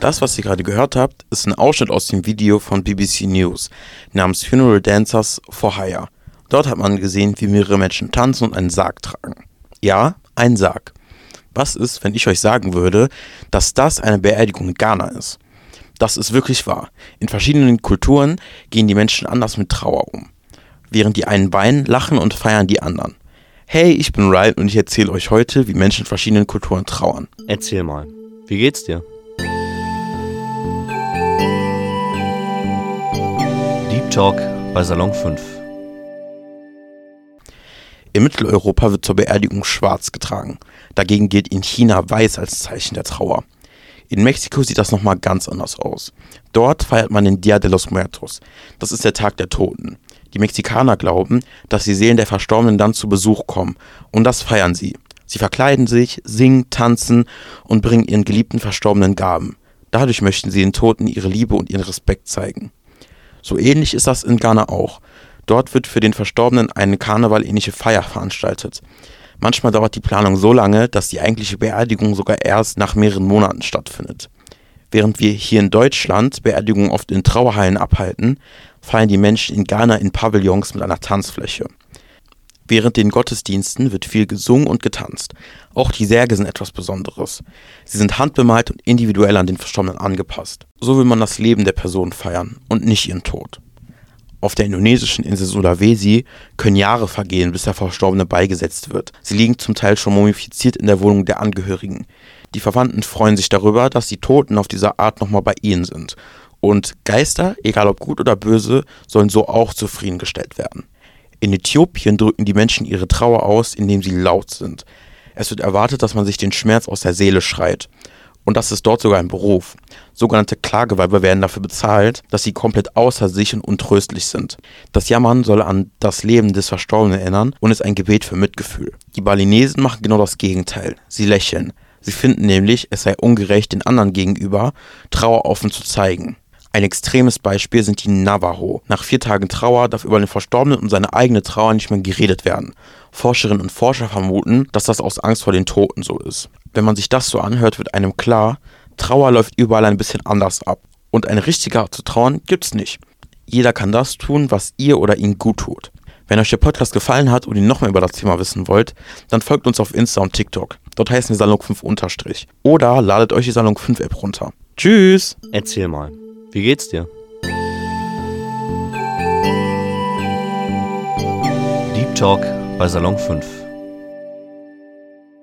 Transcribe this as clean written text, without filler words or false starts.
Das, was ihr gerade gehört habt, ist ein Ausschnitt aus dem Video von BBC News namens Funeral Dancers for Hire. Dort hat man gesehen, wie mehrere Menschen tanzen und einen Sarg tragen. Ja, ein Sarg. Was ist, wenn ich euch sagen würde, dass das eine Beerdigung in Ghana ist? Das ist wirklich wahr. In verschiedenen Kulturen gehen die Menschen anders mit Trauer um. Während die einen weinen, lachen und feiern die anderen. Hey, ich bin Ryan und ich erzähle euch heute, wie Menschen in verschiedenen Kulturen trauern. Erzähl mal, wie geht's dir? Deep Talk bei Salon 5. In Mitteleuropa wird zur Beerdigung schwarz getragen. Dagegen gilt in China weiß als Zeichen der Trauer. In Mexiko sieht das nochmal ganz anders aus. Dort feiert man den Día de los Muertos. Das ist der Tag der Toten. Die Mexikaner glauben, dass die Seelen der Verstorbenen dann zu Besuch kommen. Und das feiern sie. Sie verkleiden sich, singen, tanzen und bringen ihren geliebten Verstorbenen Gaben. Dadurch möchten sie den Toten ihre Liebe und ihren Respekt zeigen. So ähnlich ist das in Ghana auch. Dort wird für den Verstorbenen eine karnevalähnliche Feier veranstaltet. Manchmal dauert die Planung so lange, dass die eigentliche Beerdigung sogar erst nach mehreren Monaten stattfindet. Während wir hier in Deutschland Beerdigungen oft in Trauerhallen abhalten, feiern die Menschen in Ghana in Pavillons mit einer Tanzfläche. Während den Gottesdiensten wird viel gesungen und getanzt. Auch die Särge sind etwas Besonderes. Sie sind handbemalt und individuell an den Verstorbenen angepasst. So will man das Leben der Person feiern und nicht ihren Tod. Auf der indonesischen Insel Sulawesi können Jahre vergehen, bis der Verstorbene beigesetzt wird. Sie liegen zum Teil schon mumifiziert in der Wohnung der Angehörigen. Die Verwandten freuen sich darüber, dass die Toten auf diese Art nochmal bei ihnen sind. Und Geister, egal ob gut oder böse, sollen so auch zufriedengestellt werden. In Äthiopien drücken die Menschen ihre Trauer aus, indem sie laut sind. Es wird erwartet, dass man sich den Schmerz aus der Seele schreit. Und das ist dort sogar ein Beruf. Sogenannte Klageweiber werden dafür bezahlt, dass sie komplett außer sich und untröstlich sind. Das Jammern soll an das Leben des Verstorbenen erinnern und ist ein Gebet für Mitgefühl. Die Balinesen machen genau das Gegenteil. Sie lächeln. Sie finden nämlich, es sei ungerecht, den anderen gegenüber Trauer offen zu zeigen. Ein extremes Beispiel sind die Navajo. Nach 4 Tagen Trauer darf über den Verstorbenen und seine eigene Trauer nicht mehr geredet werden. Forscherinnen und Forscher vermuten, dass das aus Angst vor den Toten so ist. Wenn man sich das so anhört, wird einem klar, Trauer läuft überall ein bisschen anders ab. Und eine richtige Art zu trauern gibt's nicht. Jeder kann das tun, was ihr oder ihn gut tut. Wenn euch der Podcast gefallen hat und ihr noch mehr über das Thema wissen wollt, dann folgt uns auf Insta und TikTok. Dort heißen wir Salon5_. Oder ladet euch die Salon 5 App runter. Tschüss! Erzähl mal, wie geht's dir? Deep Talk bei Salon 5.